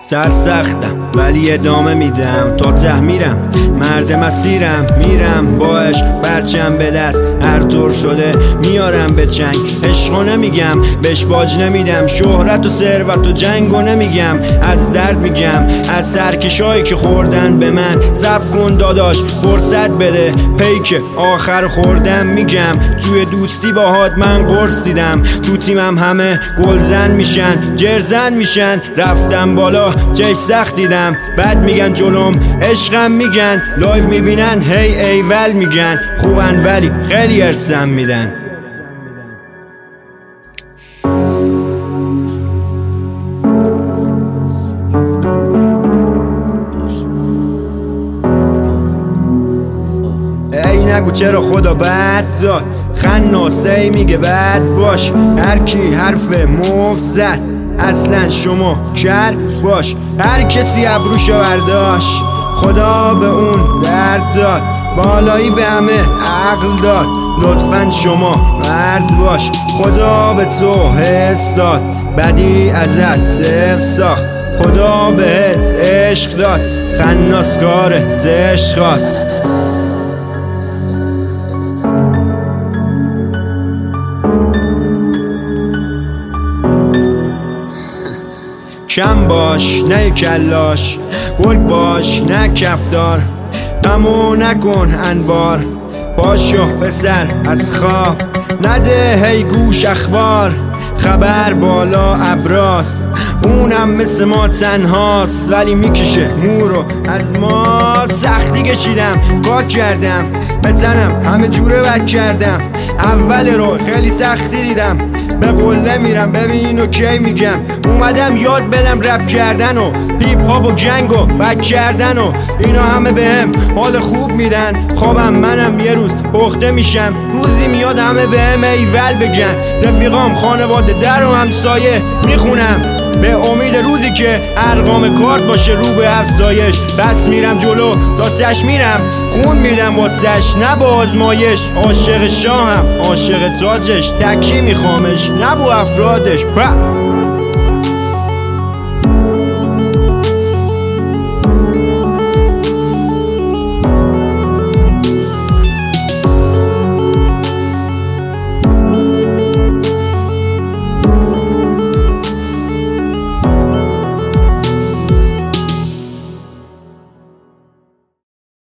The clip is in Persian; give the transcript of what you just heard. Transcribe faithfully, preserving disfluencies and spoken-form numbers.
سرسختم ولی ادامه میدم تا ته میرم، مرد مسیرم میرم با عشق برچم به دست، هر طور شده میارم به چنگ. عشقو نمیگم بهش باج نمیدم، شهرت و ثروت و جنگو نمیگم، از درد میگم از سرکشایی که خوردن به من. صبر کن داداش فرصت بده، پیک آخر خوردم میگم، توی دوستی باهات من قرص دیدم، تو تیمم همه گلزن میشن جرزن میشن، رفتم بالا چش سخت دیدم، بعد میگن جلوم عشقم میگن، لایو میبینن هی ایول میگن، خوبن ولی خیلی ارسم میدن. ای نگو چرا خدا بد داد، خناسه میگه بد باش، هر کی حرف مفت زد اصلا شما کر باش، هر کسی ابروشو برداشت خدا به اون درد داد، بالایی به همه عقل داد، لطفاً شما مرد باش، خدا به تو حس داد، بدی ازت صفر ساخت، خدا بهت عشق داد، خناس کار زشت خواست. کم باش نه کلاش، گل باش نه کفدار، غمو نکن انبار، پاشو پسر از خواب نده هی گوش اخبار، خبر بالا ابراست اونم مثل ما تنهاست، ولی میکشه مورو از ما، سختی کشیدم کار کردم به تنم همه جوره بد کردم، اول رو خیلی سختی دیدم، به قله میرم ببین و کی میگم، اومدم یاد بدم رپ کردن و هیپ هاپ و جنگ و بک کردن و اینا همه بهم حال خوب میدن، خوابم منم یه روز پخته میشم، روزی میاد همه بهم ایول بگن، رفیقام خانواده در و همسایه میخونم به امید روزی که ارقام کارت باشه رو به افزایش، بس میرم جلو تا تش میرم، خون میدم واسش نه با آزمایش، عاشق شاهم عاشق تاجش، تکی میخوامش نه با افرادش.